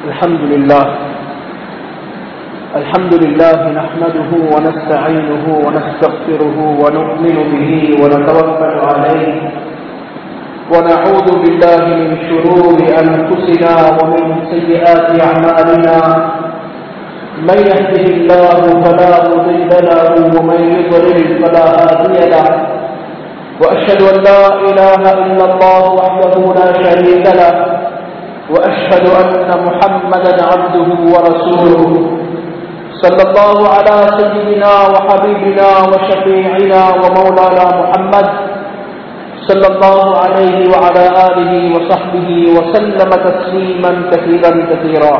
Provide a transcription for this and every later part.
الحمد لله نحمده ونستعينه ونستغفره ونؤمن به ونتوكل عليه ونعوذ بالله من شرور أنفسنا ومن سيئات أعمالنا من يهده الله فلا مضل له ومن يضلل فلا هادي له وأشهد أن لا إله إلا الله وحده لا شريك له وأشهد أن محمدا عبده ورسوله صلى الله على سيدنا وحبيبنا وشفيعنا ومولانا محمد صلى الله عليه وعلى آله وصحبه وسلم تسليما كثيرا كثيرا.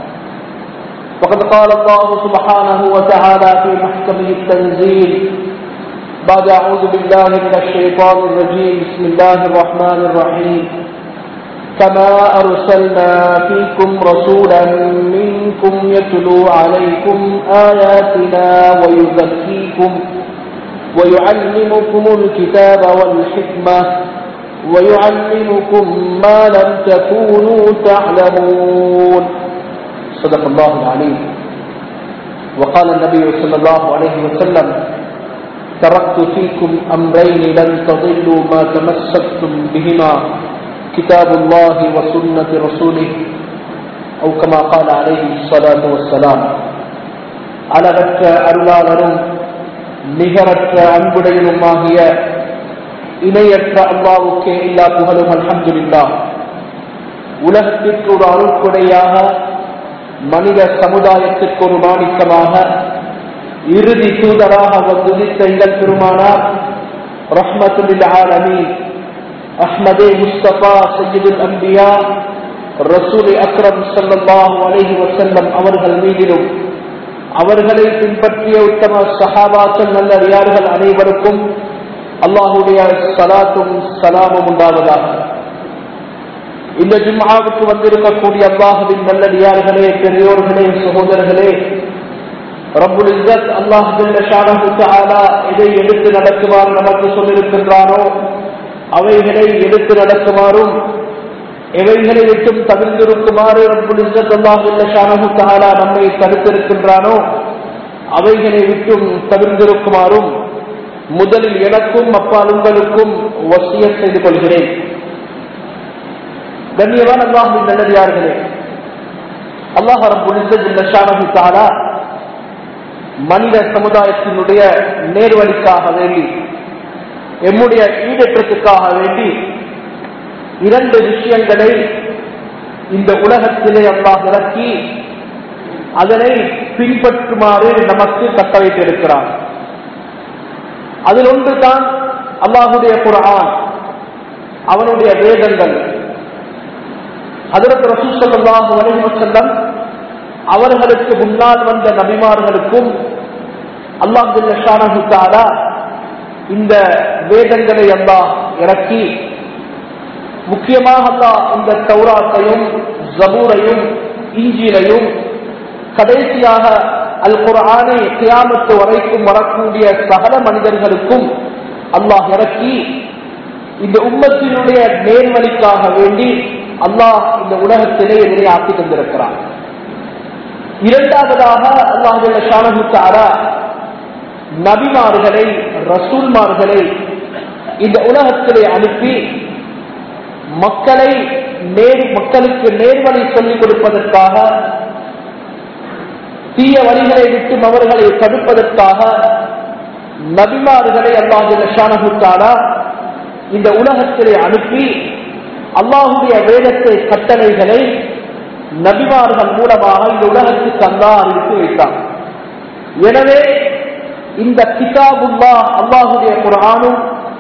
وقد قال الله سبحانه وتعالى في محكمه التنزيل بعد أعوذ بالله من الشيطان الرجيم بسم الله الرحمن الرحيم كما أرسلنا فيكم رسولا منكم يتلو عليكم آياتنا ويزكيكم ويعلمكم الكتاب والحكمة ويعلمكم ما لم تكونوا تعلمون. صدق الله العليم. وقال النبي صلى الله عليه وسلم تركت فيكم أمرين لن تضلوا ما تمسكتم بهما كتاب الله وسنة رسوله أو كما قال عليه الصلاة والسلام. அளவற்ற அருளாளரும் நிகரற்ற அன்புடையனுமாகிய இணையற்ற அல்லாஹ்வுக்கே எல்லா புகழும் அல்ஹம்துலில்லாஹ். உலகத்திற்கு ஒரு அருட்கொடையாக மனித சமுதாயத்திற்கு ஒரு மாணிக்கமாக இறுதி தூதராக வந்துதித்த எங்கள் பெருமானார் ரஹ்மத்துல் ஆலமீன் அஹ்மதே முஸ்தபா சய்யிதுல் அன்பியா ரசூல் அக்ரம் ஸல்லல்லாஹு அலைஹி வஸல்லம் அவர்கள் மீதிலும் அவர்களை பின்பற்றிய உத்தம சஹாபாக்கள் நல்லடியார்கள் அனைவருக்கும் அல்லாஹ்வுடைய ஸலாத்தும் ஸலாமும் உண்டாவதாக. இந்த ஜும்ஆவுக்கு வந்திருக்கக்கூடிய அல்லாஹ்வின் நல்லடியார்களே, பெரியோர்களே, சகோதரர்களே, ரப்புல் இஸ்ஸத் அல்லாஹ் ஜல்ல ஷானஹு தஆலா எதை எடுத்து நடக்குமாறு நமக்கு சொல்லியிருக்கின்றானோ அவைகளை எடுத்து நடக்குமாறும் எவைகளை விட்டும் தவிர்த்திருக்குமாறு ரப்புல் இஸ்ஸத் அல்லாஹ் ஜல்ல ஷானஹு தஆலா நம்மை தடுத்திருக்கின்றானோ அவைகளை விட்டும் தவிர்த்திருக்குமாறும் முதலில் எனக்கும் அப்பால் உங்களுக்கும் வசியத் செய்து கொள்கிறேன். கண்ணியமான அல்லாஹ்வின் நல்லடியார்களே, அல்லாஹ் ரப்புல் இஸ்ஸத் ஜல்ல ஷானஹு தஆலா மனித சமுதாயத்தினுடைய நேர்வழிக்காக வேண்டி எம்முடைய ஈடேற்றத்துக்காக வேண்டி இரண்டு விஷயங்களை இந்த உலகத்திலே அல்லாஹ் இறக்கி அதனை பின்பற்றுமாறு நமக்கு கட்டளையிட்டிருக்கிறார். அதில் ஒன்றுதான் அல்லாஹுடைய குர்ஆன், அவனுடைய வேதங்கள். ஹஜ்ரத் ரசூல் ஸல்லல்லாஹு அலைஹி வஸல்லம் அவர்களுக்கு முன்னால் வந்த நபிமார்களுக்கும் அல்லாஹ் ஜல்ல ஷானஹு தஆலா இந்த வேதங்களை அல்லாஹ் இறக்கி முக்கியமாக அல்லாஹ் இந்த தௌராத்தையும் ஜபூரையும் இன்ஜீலையும் கடைசியாக அல் குர்ஆனை கியாமத் வரைக்கும் வரக்கூடிய சகல மனிதர்களுக்கும் அல்லாஹ் இறக்கி இந்த உம்மத்தினுடைய நேர்வழிக்காக வேண்டி அல்லாஹ் இந்த உலகத்திலே இதனை ஆக்கி தந்திருக்கிறார். இரண்டாவதாக அல்லாஹ் ஜல்ல ஷானஹு தஆலா நபிமார்களை, ரசூல்மார்களை இந்த உலகத்திலே அனுப்பி மக்களுக்கு நேர்வழி சொல்லிக் கொடுப்பதற்காக, தீய வழிகளை விட்டும் அவர்களை தடுப்பதற்காக நபிமார்களை அல்லாஹ் ஜல்ல ஷானஹு தஆலா இந்த உலகத்திலே அனுப்பி அல்லாஹுடைய வேதத்தை கட்டளைகளை நபிமார்கள் மூலமாக இந்த உலகத்துக்கு அல்லாஹ் அறிவித்து வைத்தார். எனவே இந்த கிதாபுல்லாஹ் அல்லாஹுடைய குர்ஆனும்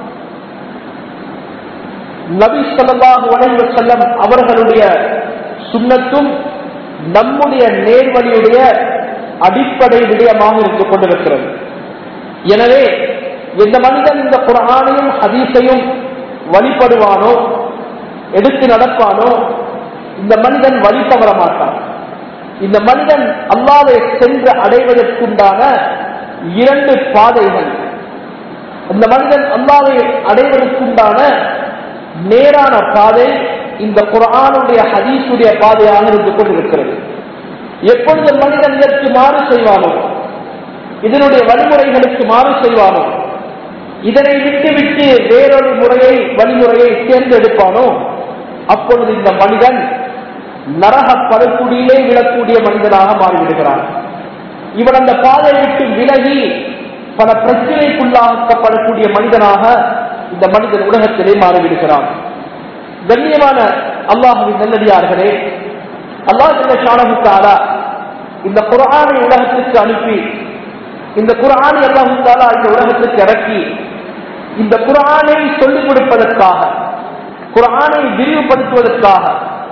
நபி ஸல்லல்லாஹு அலைஹி வஸல்லம் அவர்களுடைய சுன்னத்தும் நம்முடைய நேர்வழியுடைய அடிப்படை விடயமாக இருந்து கொண்டிருக்கிறது. எனவே எந்த மனிதன் இந்த குர்ஆனையும் ஹதீஸையும் வழிபடுவானோ, எடுத்து நடப்பானோ, இந்த மனிதன் வழி தவற மாட்டான். இந்த மனிதன் அல்லாஹ்வை சென்று அடைவதற்குண்டான இரண்டு பாதைகள், இந்த மனிதன் அல்லாஹ்வை அடைவதற்குண்டான நேரான பாதை இந்த குர்ஆனுடைய ஹதீஸுடைய பாதையாக இருந்து கொண்டிருக்கிறது. எப்பொழுது மனிதன் இதற்கு மாறு செய்வானோ, இதனுடைய வழிமுறைகளுக்கு மாறு செய்வானோ, இதனை விட்டுவிட்டு வேறொரு வழிமுறையை தேர்ந்தெடுப்பானோ, அப்பொழுது இந்த மனிதன் நரக படுகுடியிலே விழக்கூடிய மனிதனாக மாறிவிடுகிறான். இவன் அந்த பாதையை விட்டு விலகி பல பிரச்சனைக்குள்ளாக்கப்படக்கூடிய மனிதனாக இந்த மனிதன் உலகத்திலே மாறிவிடுகிறான். கண்ணியமான அல்லாஹ்வின் நல்லடியார்களே, அல்லாஹ் ஜல்ல ஷானஹு தஆலா இந்த குர்ஆனை உலகத்துக்கு அனுப்பி, இந்த குர்ஆனை அல்லாஹ் தஆலா இந்த உலகத்துக்கு இறக்கி, இந்த குர்ஆனை சொல்லிக் கொடுப்பதற்காக, குர்ஆனை விரிவுபடுத்துவதற்காக,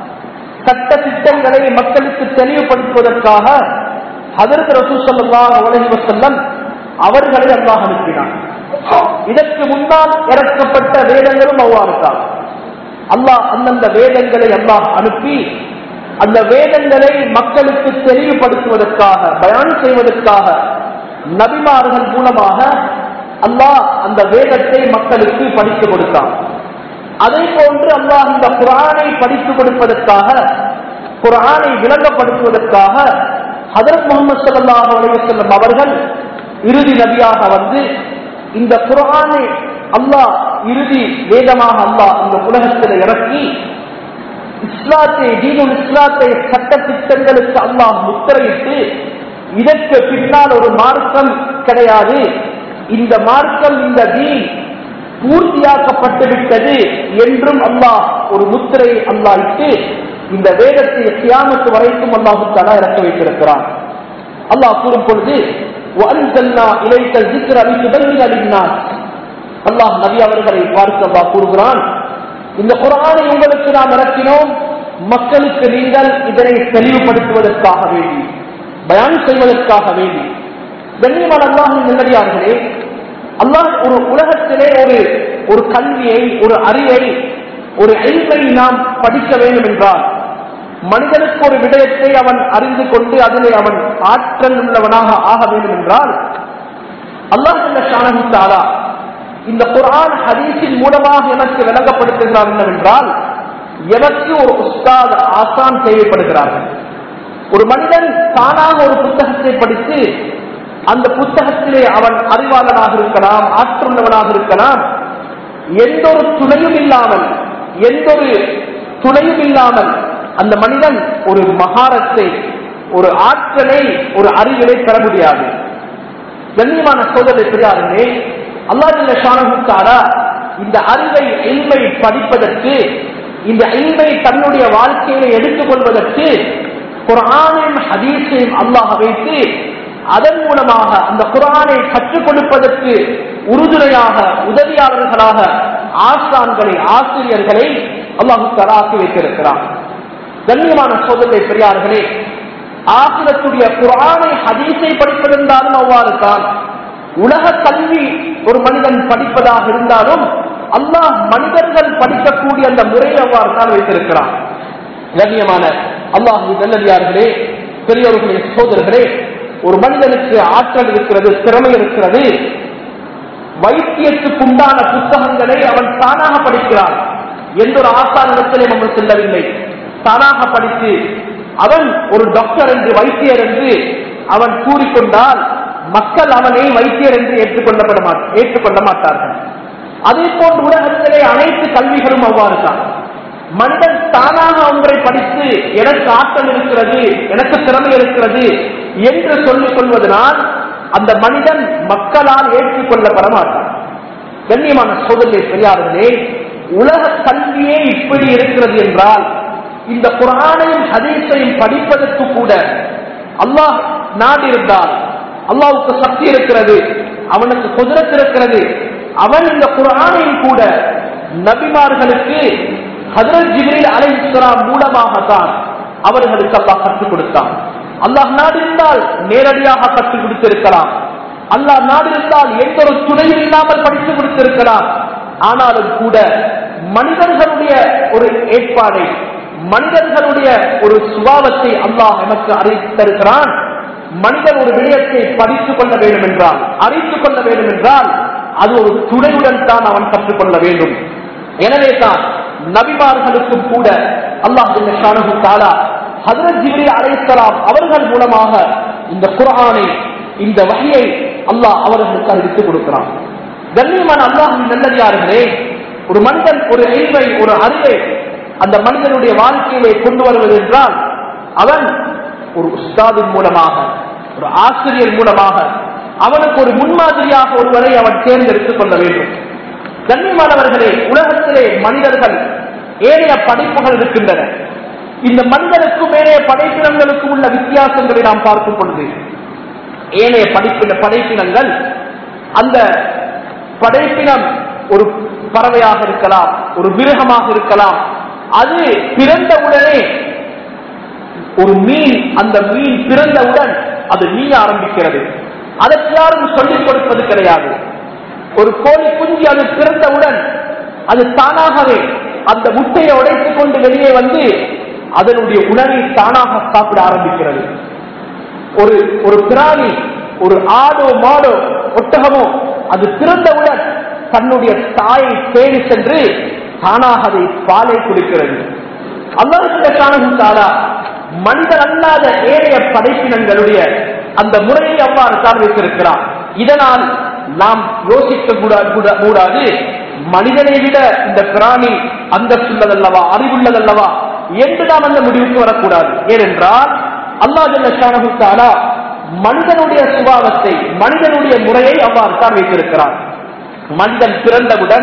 சட்ட திட்டங்களை மக்களுக்கு தெளிவுபடுத்துவதற்காக ஹஜ்ரத் ரசூல் ஸல்லல்லாஹு அலைஹி வஸல்லம் அவர்களை அல்லாஹ் அனுப்பினார். இதற்கு முன்னால் இறக்கப்பட்ட வேதங்களும் அவ்வாறு தான். அல்லாஹ் அந்தந்த வேதங்களை அல்லாஹ் அனுப்பி அந்த வேதங்களை மக்களுக்கு தெளிவுபடுத்துவதற்காக, பயான் செய்வதற்காக நபிமார்கள் மூலமாக அல்லாஹ் அந்த வேதத்தை மக்களுக்கு படித்துக் கொடுத்தான். அதே போன்று அல்லாஹ் இந்த குர்ஆனை படித்துக் கொடுப்பதற்காக, குர்ஆனை விளங்கப்படுத்துவதற்காக ஹஜ்ரத் முஹம்மது ஸல்லல்லாஹு அலைஹி வஸல்லம் அவர்கள் இறுதி நபியாக வந்து இந்த குர்ஆனை அல்லாஹ் இறுதி வேதமாக அல்லாஹ் இந்த உலகத்தில் இறக்கி இஸ்லாத்தை, தீனுல் இஸ்லாத்தை சட்ட திட்டங்களுக்கு அல்லாஹ் முத்திரையிட்டு, இதற்கு பின்னால் ஒரு மார்க்கம் கிடையாது, இந்த மார்க்கம், இந்த தீன் பூர்த்தியாக்கப்பட்டுவிட்டது என்றும் அல்லாஹ் ஒரு முத்திரையை அல்லாஹ் இட்டு இந்த வேதத்தை கியாமத்து வரைக்கும் அல்லாஹ் தஆலா இறக்க வைத்திருக்கிறான். அல்லாஹ் கூறும் பொழுது வஅன்ஸல்னா இலைக ذிக்ர லிதுபய்யின லின்னாஸ், அல்லாஹ் நபி அவர்களை பார்த்து அல்லாஹ் கூறுகிறான், இந்த குர்ஆனை உங்களுக்கு நாம் இறக்கினோம், மக்களுக்கு நீங்கள் இதனை தெளிவுபடுத்துவதற்காக வேண்டி, பயான் செய்வதற்காக வேண்டி. கண்ணியமான அல்லாஹ்வின் நல்லடியார்களே, அல்லாஹ் ஒரு உலகத்திலே ஒரு கல்வியை, ஒரு அறிவை, ஒரு இல்மை நாம் படிக்க வேண்டும் என்றால், மனிதனுக்கு ஒரு விடயத்தை அவன் அறிந்து கொண்டு அதிலே அவன் ஆற்றல் உள்ளவனாக ஆக வேண்டும் என்றால், அல்லாஹ் ஜல்ல ஷானஹு தஆலா இந்த குர்ஆன் ஹதீஸின் மூலமாக எனக்கு விளங்கப்படுத்துகிறார் என்னவென்றால், எனக்கு ஒரு உஸ்தாத், ஆசான் தேவைப்படுகிறார்கள். ஒரு மனிதன் தானாக ஒரு புத்தகத்தை படித்து அந்த புத்தகத்திலே அவன் அறிவாளனாக இருக்கலாம், ஆற்றுள்ளவனாக இருக்கலாம், எந்த ஒரு துணையும் இல்லாமல் அந்த மனிதன் ஒரு மகாரத்தை, ஒரு ஆற்றலை, ஒரு அறிவிலை பெற முடியாது. கண்ணியமான சோதனை பெரியார்களே, அல்லாஹ் ஜல்ல ஷானஹு தஆலா இந்த அறிவை, இல்மை படிப்பதற்கு, இந்த இல்மை தன்னுடைய வாழ்க்கையை எடுத்துக் கொள்வதற்கு குர்ஆனையும் ஹதீஸையும் அல்லாஹ் வைத்து அதன் மூலமாக அந்த குர்ஆனை கற்றுக் கொடுப்பதற்கு உறுதுணையாக, உதவியாளர்களாக ஆசான்களை, ஆசிரியர்களை அல்லாஹ் தஆலா ஆக்கி வைத்திருக்கிறார். கண்ணியமான சோதனை பெரியார்களே, ஆகிரத்துடைய குர்ஆனை ஹதீஸை படிப்பதென்றாலும் அவ்வாறு தான். உலக கல்வி ஒரு மனிதன் படிப்பதாக இருந்தாலும் அல்லாஹ் மனிதர்கள் படிக்கக்கூடிய அந்த முறையை அவ்வாறு தான் வைத்திருக்கிறான். கண்ணியமான அல்லாஹ்வின் நல்லடியார்களே, பெரியோர்களே, சகோதரர்களே, ஒரு மனிதனுக்கு ஆற்றல் இருக்கிறது, திறமை இருக்கிறது, வைத்தியத்துக்கு உண்டான புத்தகங்களை அவன் தானாக படிக்கிறான். எந்த ஒரு ஆசானிடத்திலே அவன் செல்லவில்லை. தானாக படித்து அவன் ஒரு டாக்டர் என்று, வைத்தியர் என்று அவன் கூறிக்கொண்டால் மக்கள் அவனை வைத்தியர் என்று ஏற்றுக்கொள்ள மாட்டார்கள். அதே போன்று உலகத்திலே அனைத்து கல்விகளும் அவ்வாறு தான். மனிதன் தானாக ஒன்றை படித்து எனக்கு ஆற்றல் இருக்கிறது, எனக்கு திறமை இருக்கிறது என்று சொல்லிக் கொள்வதனால் அந்த மனிதன் மக்களால் ஏற்றுக்கொள்ளப்பட மாட்டான். கண்ணியமான சோதனை பெரியார்களே, உலக கல்வியே இப்படி இருக்கிறது என்றால் இந்த குர்ஆனையும் ஹதீஸையும் படிப்பதற்கு கூட அல்லாஹ் நாடி இருந்தால், அல்லாஹ்வுக்கு சக்தி இருக்கிறது, அவனுக்கு குதிரத் இருக்கிறது, அவன் இந்த குர்ஆனையும் கூட நபிமார்களுக்கு ஹஜ்ரத் ஜிப்ரீல் அலைஹிஸ்ஸலாம் மூலமாகத்தான் அவர்களுக்கு அல்லாஹ் கற்றுக் கொடுத்தான். அல்லாஹ் நாடிருந்தால் நேரடியாக கற்றுக் கொடுத்திருக்கலாம், அல்லாஹ் நாடிருந்தால் எந்த ஒரு துணையும் இல்லாமல் படித்துக் கொடுத்திருக்கலாம். ஆனாலும் கூட மனிதர்களுடைய ஒரு ஏற்பாடை, மனிதர்களுடைய ஒரு சுபாவத்தை அல்லாஹ் நமக்கு அறிவித்திருக்கிறான். மனிதன் ஒரு விடயத்தை படித்துக் கொள்ள வேண்டும் என்றால், அறித்துக் கொள்ள வேண்டும் என்றால் அது ஒரு துணையுடன் தான் அவன் கற்றுக்கொள்ள வேண்டும். எனவே தான் நபிமார்களுக்கும் கூட அல்லாஹ் ஜல்லஷானஹு தஆலா ஹஜ்ரத் ஜிப்ரீல் அலைஹிஸ்ஸலாம் அவர்கள் மூலமாக இந்த குர்ஆனை, இந்த வஹ்யை அல்லாஹ் அவர்களுக்கு அறிவித்து கொடுக்கிறான். கண்ணியமான அல்லாஹ்வின் நல்லடியார்களே, ஒரு மனிதன் ஒரு இல்மை, ஒரு அறிவை அந்த மனிதனுடைய வாழ்க்கையிலே கொண்டு வருவது என்றால் அவன் ஒரு உஸ்தாதின் மூலமாக, ஒரு ஆசிரியர் மூலமாக, அவனுக்கு ஒரு முன்மாதிரியாக ஒருவரை அவன் தேர்ந்தெடுத்துக் கொள்ள வேண்டும். கண்ணியமானவர்களே, உலகத்திலே மனிதர்கள் ஏனைய படைப்புகள் இருக்கின்றன. இந்த மனிதனுக்கும் ஏனைய படைப்பினங்களுக்கும் உள்ள வித்தியாசங்களை நாம் பார்க்கும் பொழுது, ஏனைய படைப்பினங்கள், அந்த படைப்பினம் ஒரு பறவையாக இருக்கலாம், ஒரு மிருகமாக இருக்கலாம். அது பிறந்தவுடனே ஒரு மீன், அந்த மீன் பிறந்தவுடன் அது நீய ஆரம்பிக்கிறது. அதற்கு யாரும் சொல்லிக் கொடுப்பது கிடையாது. ஒரு கோழி குஞ்சு அது பிறந்தவுடன் அது தானாகவே அந்த முட்டையை உடைத்துக் கொண்டு வெளியே வந்து அதனுடைய உணவை தானாக சாப்பிட ஆரம்பிக்கிறது. ஒரு பிராணி, ஒரு ஆடோ மாடோ ஒட்டகமோ அது பிறந்தவுடன் தன்னுடைய தாயை தேடி சென்று தானாக அதை பாலை குடிக்கிறது. அல்லாஹ் மனிதர் அல்லாத ஏனைய படைப்பினங்களுடைய அந்த முறையை அவ்வாறு தான் வைத்திருக்கிறார். இதனால் நாம் யோசிக்க கூடாது, மனிதனை விட இந்த பிராணி அந்தஸ்துள்ளதல்லவா, அறிவுள்ளதல்லவா என்று நாம் அந்த முடிவுக்கு வரக்கூடாது. ஏனென்றால் அல்லாஹ் ஜல்லஷானஹு தஆலா மனிதனுடைய சுபாவத்தை, மனிதனுடைய முறையை அவ்வாறு தான் வைத்திருக்கிறார். மனிதன் பிறந்தவுடன்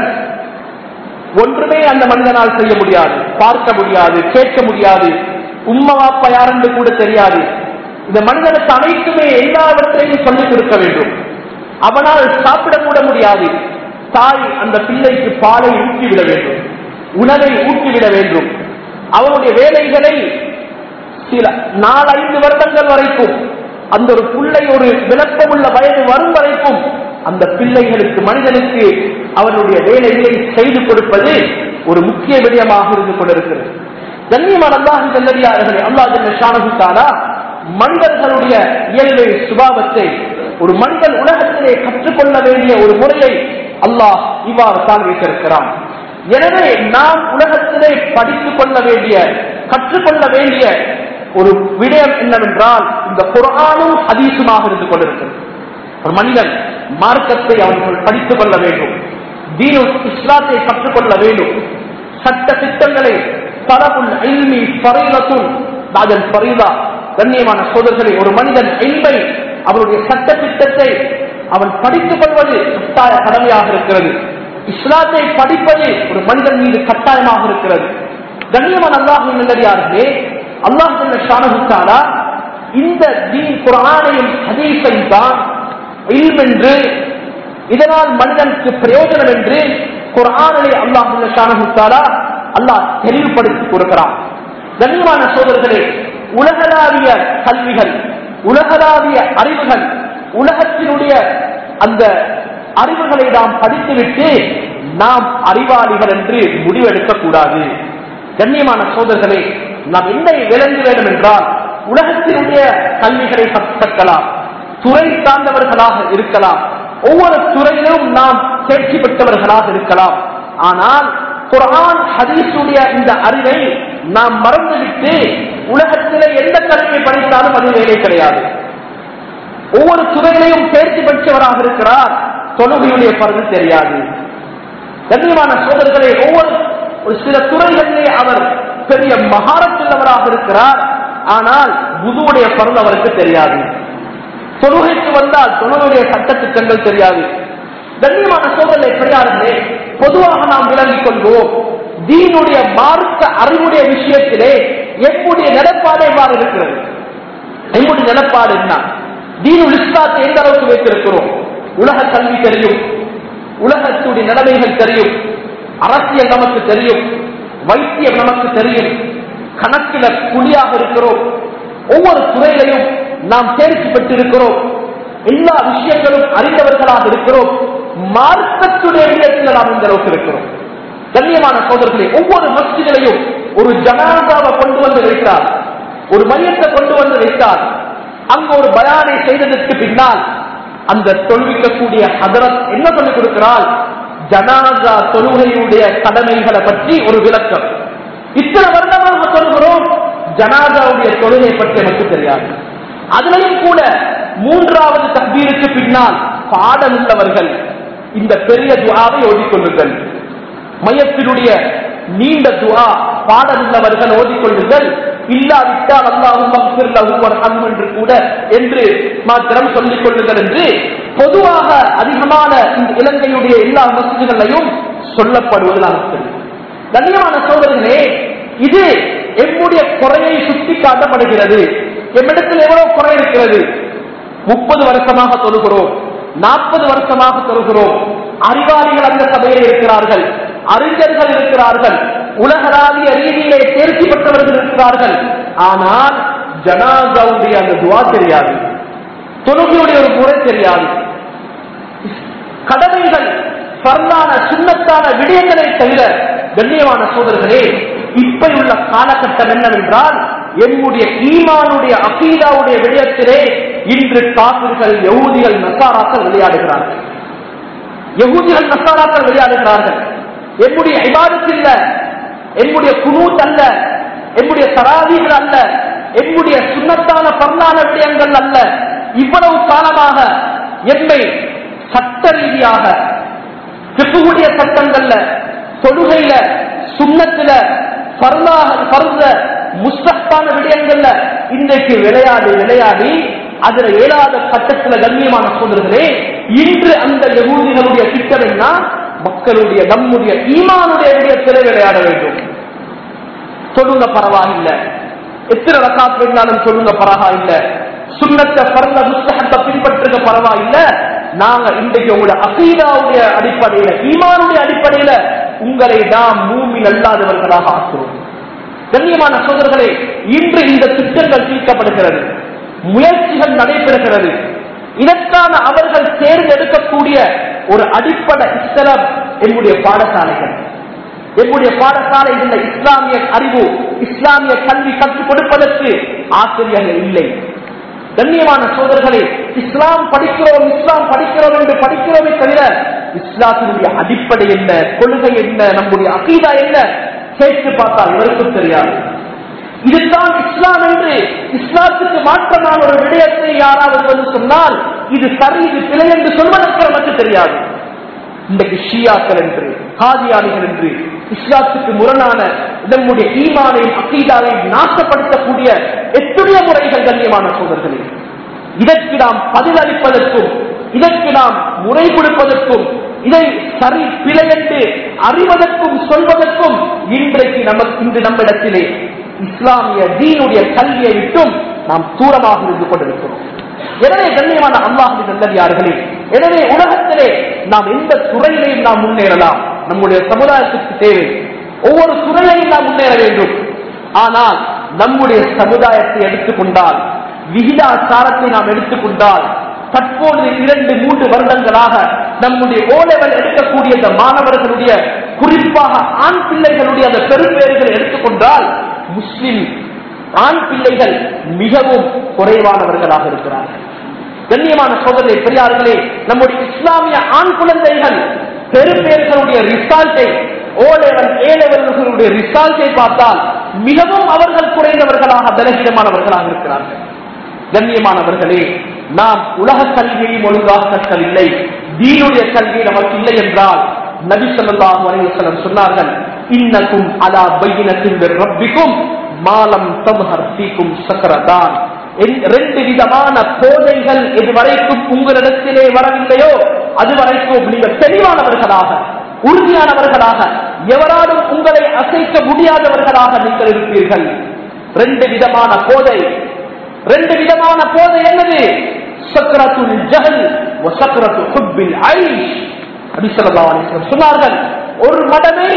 ஒன்றுமே அந்த மனிதனால் செய்ய முடியாது, பார்க்க முடியாது, கேட்க முடியாது, உம்மா வாப்பா யார் என்று கூட தெரியாது. இந்த மனிதனுக்கு அனைத்துமே எல்லாவற்றையும் சொல்லிக் கொடுக்க வேண்டும். அவனால் சாப்பிட கூட முடியாது. தாய் அந்த பிள்ளைக்கு பாலை ஊற்றிவிட வேண்டும், உணவை ஊற்றிவிட வேண்டும். அவனுடைய வேலைகளை சில 4-5 வருடங்கள் வரைக்கும், அந்த ஒரு பிள்ளை ஒரு விளக்கமுள்ள வயது வரும் வரைக்கும் அந்த பிள்ளைகளுக்கு, மனிதனுக்கு அவனுடைய வேலைகளை செய்து கொடுப்பது ஒரு முக்கிய விடயமாக இருந்து கொண்டிருக்கிறது. கண்ணியமான அல்லாஹ்வின் நல்லடியார்களே, அல்லாஹ் ஜல்லஷானஹு தஆலா மனிதர்களுடைய இயல்பை, சுபாவத்தை, ஒரு மனிதன் உலகத்திலே கற்றுக்கொள்ள வேண்டிய ஒரு முறையை அல்லாஹ் இவ்வாறு தான் வைத்திருக்கிறான். எனவே நாம் உலகத்திலே படித்துக் கொள்ள வேண்டிய, கற்றுக்கொள்ள வேண்டிய ஒரு விடயம் என்னவென்றால் இந்த குர்ஆனும் ஹதீஸுமாக இருந்து கொண்டிருக்கிறது. ஒரு மனிதன் மார்க்கத்தை அவர்கள் படித்துக் கொள்ள வேண்டும், தீனுல் இஸ்லாத்தை கற்றுக்கொள்ள வேண்டும். சட்ட திட்டங்களை தலபுல் இல்மி ஃபரீதத்துன் பஅதல் ஃபரீதா. கண்ணியமான சோதர்களே, ஒரு மனிதன் இல்மை, அவருடைய சட்ட திட்டத்தை அவன் படித்துக் கொள்வது கட்டாய கடமையாக இருக்கிறது. இஸ்லாத்தை படிப்பது ஒரு மனிதன் மீது கட்டாயமாக இருக்கிறது. கண்ணியமான அல்லாஹ்வின் நல்லடியார்களே, அல்லாஹ் ஜல்லஷானஹு தஆலா இந்த தீன் குர்ஆனையும் ஹதீஸையும் தான் இல்ம் என்று, இதனால் மனிதனுக்கு பிரயோஜனம் என்று குர்ஆனிலே அல்லாஹ் ஜல்லஷானஹு தஆலா அல்லாஹ் தெளிவுபடுத்தி கூறுகிறான். கண்ணியமான சோதர்களே, உலகளாவிய கல்விகள், உலகளாவிய அறிவுகள், உலகத்தினுடைய அந்த அறிவுகளை நாம் படித்துவிட்டு நாம் அறிவாளிகள் என்று முடிவெடுக்க கூடாது. கண்ணியமான சோதர்களே, நாம் என்ன விளங்க வேண்டும் என்றால், உலகத்தினுடைய கல்விகளை கற்கலாம், துறை சார்ந்தவர்களாக இருக்கலாம், ஒவ்வொரு துறையிலும் நாம் தேர்ச்சி பெற்றவர்களாக இருக்கலாம். ஆனால் குர்ஆன் ஹதீஸுடைய இந்த அறிவை நாம் மறந்துவிட்டு உலகத்திலே எந்த கல்வியை படித்தாலும் அது வேலை கிடையாது. ஒவ்வொரு துறையிலையும் தேர்ச்சி பெற்றவராக இருக்கிறார், தொழுகையுடைய பருது தெரியாது. கண்ணியமான சோதர்களே, ஒரு சில துறைகளிலே அவர் பெரிய மகாரத்துள்ளவராக இருக்கிறார், ஆனால் வுதுவுடைய பருது அவருக்கு தெரியாது. தொழுகைக்கு வந்தால் தொழுகையுடைய சட்டத்திட்டங்கள் தெரியாது. கண்ணியமான சோதனை பெரியார்களே, பொதுவாக நாம் விளங்கிக் கொள்வோம், தீனுடைய மார்க்க அறிவுடைய விஷயத்திலே எம்முடைய நிலப்பாடே மாறி இருக்கிறது. எம்முடைய நிலப்பாடு என்ன? தீனுல் இஸ்லாத்தை எந்த அளவுக்கு வைத்திருக்கிறோம்? உலக கல்வி தெரியும், உலகத்துடைய நிலைமைகள் தெரியும், அரசியல் நமக்கு தெரியும், வைத்தியம் நமக்கு தெரியும், கணக்கில புலியாக இருக்கிறோம், ஒவ்வொரு துறையிலையும் நாம் தேர்ச்சி பெற்றிருக்கிறோம், எல்லா விஷயங்களும் அறிந்தவர்களாக இருக்கிறோம். மார்க்கத்துடைய இடத்தில் நாம் இந்த அளவுக்கு இருக்கிறோம். கண்ணியமான சோதர்களே, ஒவ்வொரு மஸ்ஜிதிலையும் ஒரு ஜனாசாவை கொண்டு வந்து வைத்தார், ஒரு மையத்தை கொண்டு வந்து வைத்தார். அங்கு ஒரு பயானை செய்ததற்கு பின்னால் அந்த தொழுவிக்கக்கூடிய ஹதரத் என்ன சொல்லிக் கொடுக்கிறார்? ஜனாசா தொழுகையுடைய கடமைகளை பற்றி ஒரு விளக்கம். இத்தனை வருடமாக சொல்கிறோம், ஜனாசாவுடைய தொழுகை பற்றி எனக்கு தெரியாது. அதிலையும் கூட 3வது தக்பீருக்கு பின்னால் பாடம் உள்ளவர்கள் இந்த பெரிய துஆவை ஓதிக்கொள்ளுங்கள். மையத்தினுடைய நீண்ட துஆ பாடம் உள்ளவர்கள் ஓதிக்கொள்ளுங்கள். இல்லாவிட்டால் அல்லாஹும்ம ஃபிர் லஹு வர்ஹம்ஹு என்று கூட என்று மாத்திரம் சொல்லிக் கொள்ளுங்கள் என்று பொதுவாக அதிகமான இந்த இலங்கையுடைய எல்லா மஸ்ஜிதுகளிலும் சொல்லப்படுவதாக. கண்ணியமான சோதரர்களே, இது எம்முடைய குறையை சுட்டி காட்டப்படுகிறது. எம்மிடத்தில் எவ்வளவு குறை இருக்கிறது? 30 வருஷமாக தொழுகிறோம், 40 வருஷமாக தொழுகிறோம். அறிவாளிகள் அந்த சபையில் இருக்கிறார்கள், அறிஞர்கள் இருக்கிறார்கள், உலகளாவிய ரீதியிலே தேர்ச்சி பெற்றவர்கள் இருக்கிறார்கள். ஆனால் ஜனாசாவுடைய அந்த துஆ தெரியாது, தொழுகையுடைய ஒரு முறை தெரியாது. கடமைகள் பரலான சுன்னத்தான விடயங்களை தவிர கண்ணியமான சோதர்களே, இப்பயுள்ள காலகட்டம் என்னவென்றால், என்னுடைய ஈமானுடைய அகீதாவுடைய விடயத்திலே இன்று காபிர்கள், யஹூதிகள், நஸாராக்கள் விளையாடுகிறார்கள். யஹூதிகள், நஸாராக்கள் விளையாடுகிறார்கள். என்னுடைய இபாதத் இல்ல, என்னுடைய குனூத் அல்ல, என்னுடைய தராவீஹ் அல்ல, என்னுடைய சுன்னத்தான பரலான விடயங்கள் அல்ல. இவ்வளவு காலமாக எம்மை சட்ட ரீதியாக ஃபிக்ஹுடைய சட்டங்கள்ல, தொழுகையில, சுன்னத்துல, ஃபர்த முஸ்தஹ்பான விடயங்கள்ல இன்றைக்கு விளையாடி அதுல ஏழாத கட்டத்தில் கண்ணியமான சோதர்களே, இன்று அந்த யஹூதிகளுடைய திட்டம் என்ன? மக்களுடைய நம்முடைய ஈமானுடைய விடயத்திலே விளையாட வேண்டும். சொல்லுங்க பரவாயில்லை, எத்தனை ரக்காத் வேண்டாலும் சொல்லுங்க பரவாயில்லை, சுன்னத்தை ஃபர்த முஸ்தஹப்பை பின்பற்றுங்க பரவாயில்லை. நாங்க இன்றைக்கு உங்களுடைய அகீதாவுடைய அடிப்படையில, ஈமானுடைய அடிப்படையில உங்களை நாம் மூமின் அல்லாதவர்களாக ஆக்குறோம். கண்ணியமான சோதர்களே, இன்று இந்த திட்டங்கள் தீர்க்கப்படுகிறது, முயற்சிகள் நடைபெறுகிறது. இதற்கான அவர்கள் தேர்ந்தெடுக்கக்கூடிய ஒரு அடிப்படை இஸ்லாம் என்னுடைய பாடசாலைகள். என்னுடைய பாடசாலைகளில் இஸ்லாமிய அறிவு, இஸ்லாமிய கல்வி கற்றுக் கொடுப்பதற்கு ஆசிரியர்கள் இல்லை. கண்ணியமான சோதர்களே, இஸ்லாம் படிக்கிறோம் என்று படிக்கிறோமே தவிர இஸ்லாத்தினுடைய அடிப்படை என்ன, கொள்கை என்ன, நம்முடைய அகீதா என்ன கேட்டு பார்த்தால் இவருக்கும் தெரியாது. இதுதான் இஸ்லாம் என்று இஸ்லாத்துக்கு மாற்றமான ஒரு விடயத்தை யாராவது வந்து சொன்னால் இது சரி, இது பிழை என்று சொல்வதற்கு நமக்கு தெரியாது. இன்றைக்கு ஷியாக்கள் என்று, காதியானிகள் என்று இஸ்லாத்துக்கு முரணான நம்முடைய ஈமானையும் அகீதாவையும் நாசப்படுத்தக்கூடிய எத்தனைய முறைகள் கண்ணியமான சோதர்களே. இதற்கு நாம் பதிலளிப்பதற்கும், இதற்கு நாம் முறை கொடுப்பதற்கும், இதை சரி பிழை என்று அறிவதற்கும் சொல்வதற்கும் இன்று நம்மிடத்திலே இஸ்லாமிய தீனுடைய கல்வியை விட்டும் நாம் தூரமாக இருந்து கொண்டிருக்கிறோம். எனவே கண்ணியமான அல்லாஹ்வின் நல்லடியார்களே, எனவே உலகத்திலே நாம் எந்த துறையிலையும் நாம் முன்னேறலாம். நம்முடைய சமுதாயத்துக்கு தேவை, ஒவ்வொரு துறையிலையும் நாம் முன்னேற வேண்டும். ஆனால் நம்முடைய சமுதாயத்தை எடுத்துக்கொண்டால், விகிதாச்சாரத்தை நாம் எடுத்துக்கொண்டால், தற்போது 2-3 வருடங்களாக நம்முடைய ஓலெவல் எடுக்கக்கூடிய அந்த மாணவர்களுடைய, குறிப்பாக ஆண் பிள்ளைகளுடைய அந்த பெரும்பேறுகளை எடுத்துக்கொண்டால், முஸ்லிம் ஆண் பிள்ளைகள் மிகவும் குறைவானவர்களாக இருக்கிறார்கள். கண்ணியமான சோதனை பெரியார்களே, நம்முடைய இஸ்லாமிய ஆண் குழந்தைகள் பெரும்பேர்களுடைய ரிசல்ட்டை, ஓலெவல் ஏலெவல்களுடைய ரிசல்ட்டை பார்த்தால் மிகவும் அவர்கள் குறைந்தவர்களாக, பலகீனமானவர்களாக இருக்கிறார்கள். கண்ணியமானவர்களே, நாம் உலக கல்வியையும் ஒழுங்காக கற்கவில்லை, தீனுடைய கல்வி நமக்கு இல்லை என்றால் நபி ஸல்லல்லாஹு அலைஹி வஸல்லம் சொன்னார்கள், இன்னக்கும் அலா பையினத்தின் மிர் ரப்பிக்கும் மாலம் தம்ஹர் ஃபீக்கும் சக்ரதான். 2 விதமான போதைகள் எதுவரைக்கும் உங்களிடத்திலே வரவில்லையோ அதுவரைக்கும் நீங்கள் தெளிவானவர்களாக, உறுதியானவர்களாக, எவராலும் உங்களை அசைக்க முடியாதவர்களாக நீங்கள் இருப்பீர்கள். 2 விதமான போதை. 2 விதமான போதை என்னது? சக்ரத்துல் ஜஹல் வ சக்ரத்து ஹுப்பில் ஐஷ். நபி ஸல்லல்லாஹு அலைஹி வஸல்லம் சொன்னார்கள், ஒரு மடமை,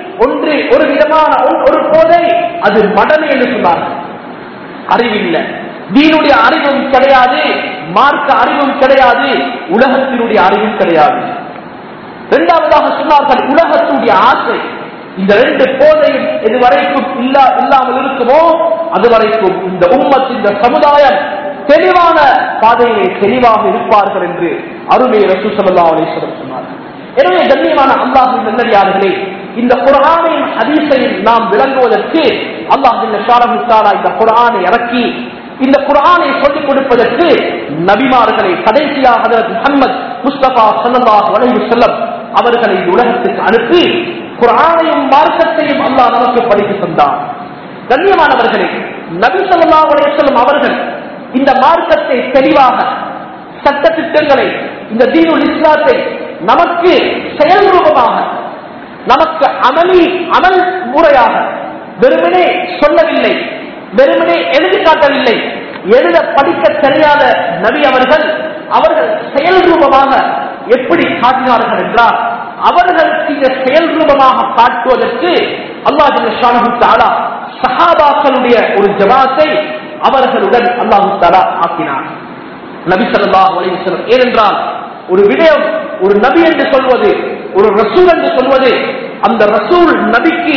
ஒரு விதமான ஒரு போதை, அது மடமை என்று சொன்னார்கள். அறிவில்லை, தீனுடைய அறிவும் கிடையாது, மார்க்க அறிவும் கிடையாது, உலகத்தினுடைய அறிவும் கிடையாது. இரண்டாவதாக சொன்னார்கள், உலகத்துடைய ஆசை. இந்த 2 போதையும் எதுவரைக்கும் இல்லாமல் இருக்குமோ அதுவரைக்கும் இந்த உம்மத், இந்த சமுதாயம் தெளிவான பாதையிலே தெளிவாக இருப்பார்கள் என்று அருமை ரசூல் ஸல்லல்லாஹு அலைஹி வஸல்லம் சொன்னார்கள். எனவே கண்ணியமான அல்லாஹ்வின் நல்லடியார்களே, இந்த குர்ஆனையும் ஹதீஸையும் நாம் விளங்குவதற்கு அல்லாஹ் ஜல்ல தஆலா இந்த குர்ஆனை இறக்கி இந்த குர்ஆனை சொல்லிக் கொடுப்பதற்கு நபிமார்களை கடைசியாக ஹஜ்ரத் முஹம்மது முஸ்தபா ஸல்லல்லாஹு அலைஹி வஸல்லம் அவர்களை உலகத்துக்கு அனுப்பி குர்ஆனையும் மார்க்கத்தையும் அல்லாஹ் நமக்கு படித்து தந்தார். கண்ணியமானவர்களே, நபி ஸல்லல்லாஹு அலைஹி வஸல்லம் அவர்கள் இந்த மார்க்கத்தை தெளிவாக சட்ட திட்டங்களை இந்த தீனுல் இஸ்லாத்தை நமக்கு செயல் ரூபமாக நமக்கு அமல் முறையாக வெறுமனே சொல்லவில்லை, வெறுமனே எழுதி காட்டவில்லை. எழுத படிக்க தெரியாத நபி அவர்கள் செயல் ரூபமாக எப்படி காட்டினார்கள் என்றால், அவர்களுக்கு இந்த செயல் ரூபமாக காட்டுவதற்கு அல்லாஹ் ஜல்ல தஆலா சஹாபாக்களுடைய ஒரு ஜமாத்தை அவர்களுடன் அல்லாஹ் தஆலா ஆக்கினார். நபி ஸல்லல்லாஹு அலைஹி வஸல்லம் ஏனென்றால் ஒரு விடயம், ஒரு நபி என்று சொல்வது, ஒரு ரசூல் என்று சொல்வது, அந்த ரசூல் நபிக்கு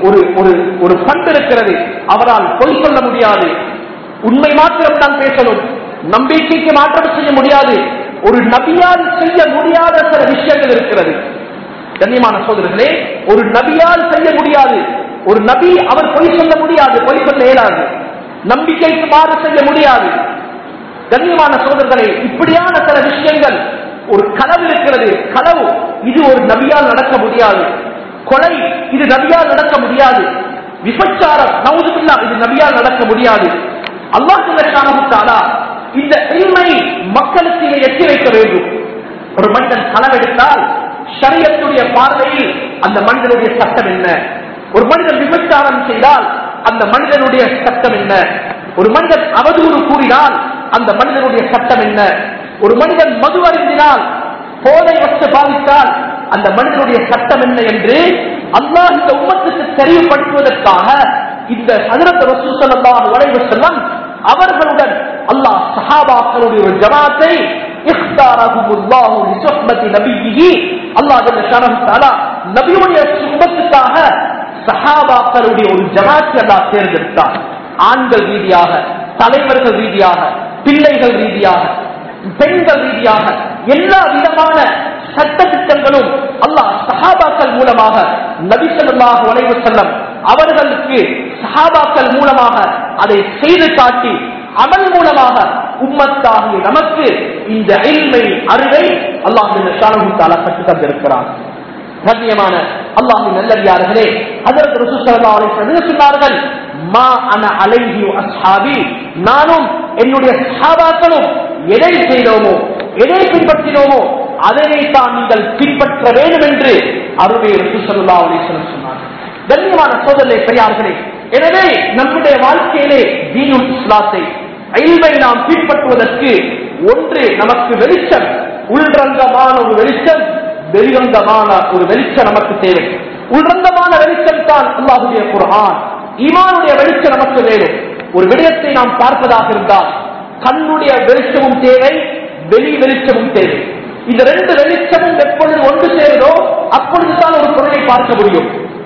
ஒரு பண்பு இருக்கிறது. அவரால் பொய் சொல்ல முடியாது, உண்மை மாத்திரம் தான் பேசணும், நம்பிக்கைக்கு மாற்றம் செய்ய முடியாது. ஒரு நபியால் செய்ய முடியாத சில விஷயங்கள் இருக்கிறது. கண்ணியமான சகோதரர்களே, ஒரு நபியால் செய்ய முடியாது. ஒரு நபி அவர் பொய் சொல்ல முடியாது, பொய் சொல்ல இயலாது, நம்பிக்கைக்கு மாறு செய்ய முடியாது. கண்ணியமான சகோதரர்களே, இப்படியான சில விஷயங்கள், ஒரு களவு இருக்கிறது, களவு இது ஒரு நபியால் நடக்க முடியாது. கொலை இது நபியால் நடக்க முடியாது. விபச்சாரம் நவுதுபில்லாஹ் இது நபியால் நடக்க முடியாது. அல்லாஹ் சுப்ஹானஹு வ தஆலா இந்த இல்மை மக்களுக்கு எட்டி வைக்க வேண்டும். ஒரு மனிதன் களவெடுத்தால் ஷரியத்துடைய பார்வையில் அந்த மனிதனுடைய சட்டம் என்ன? ஒரு மனிதன் விபச்சாரம் செய்தால் அந்த மனிதனுடைய சட்டம் என்ன? ஒரு மனிதன் அவதூறு கூறினால் அந்த மனிதனுடைய சட்டம் என்ன? ஒரு மனிதன் மது அருந்தினால், போதை வச்சு பாதித்தால் அந்த மனிதனுடைய சட்டம் என்ன என்று அல்லாஹ் இந்த உம்மத்துக்கு தெரியப்படுத்துவதற்காக இந்த ஹஜ்ரத் ரசூல் ஸல்லல்லாஹு அலைஹி வஸல்லம் அவர்களுடன் அல்லாஹ் சஹாபாக்களுடைய ஒரு ஜமாத்தை இக்தாரஹுல்லாஹு லிசுஹ்பத்தி நபியிஹி, அல்லாஹ் ஜல்ல தஆலா நபியுடைய சுஹ்பத்துக்காக சஹாபாக்களுடைய ஒரு ஜமாத்தை அல்லாஹ் தேர்ந்தெடுத்தார். ஆண்கள் ரீதியாக, தலைவர்கள் ரீதியாக, பிள்ளைகள் ரீதியாக, பெண்கள் ரீதியாக எல்லா விதமான சட்ட திட்டங்களும் அல்லாஹ் சஹாபாக்கள் மூலமாக நபி ஸல்லல்லாஹு அலைஹி வஸல்லம் அவர்களுக்கு சஹாபாக்கள் மூலமாக அதை செய்து காட்டி அமல் மூலமாக உம்மத்தாகிய நமக்கு இந்த இல்மை அறிவை அல்லாஹ் சுப்ஹானஹு வ தஆலா கற்றுத் தந்திருக்கிறார். கண்ணியமான அல்லாஹ்வின் நல்லடியார்களே, ஹஜ்ரத் ரசூல் ஸல்லல்லாஹு அலைஹி வஸல்லம் சொன்னார்கள், மா அன அலைஹி வ அஸ்ஹாபி, நானும் என்னுடைய சஹாபாக்களும் எதை செய்தோமோ, எதை பின்பற்றினோமோ அதனைத்தான் நீங்கள் பின்பற்ற வேண்டும் என்று அருமை ரசூல் ஸல்லல்லாஹு அலைஹி வஸல்லம் சொன்னார்கள். கண்ணியமான சகோதரர்களே, பெரியார்களே, எனவே நம்முடைய வாழ்க்கையிலே தீனுல் இஸ்லாத்தை இல்மை நாம் பின்பற்றுவதற்கு ஒன்று நமக்கு வெளிச்சம், உள்ரங்கமான ஒரு வெளிச்சம், வெளிரங்கமான ஒரு வெளிச்சம் நமக்கு தேவை. உள்ரங்கமான வெளிச்சம் தான் அல்லாஹ்வுடைய குர்ஆன். ஈமானுடைய வெளிச்சம் நமக்கு வேணும். ஒரு விடயத்தை நாம் பார்ப்பதாக இருந்தால் கண்ணுடைய வெளிச்சமும் தேவை, வெளி வெளிச்சமும் தேவை. இந்த ரெண்டு வெளிச்சமும் எப்பொழுது ஒன்று சேருதோ அப்பொழுதுதான் ஒரு பொருளை பார்க்க முடியும்.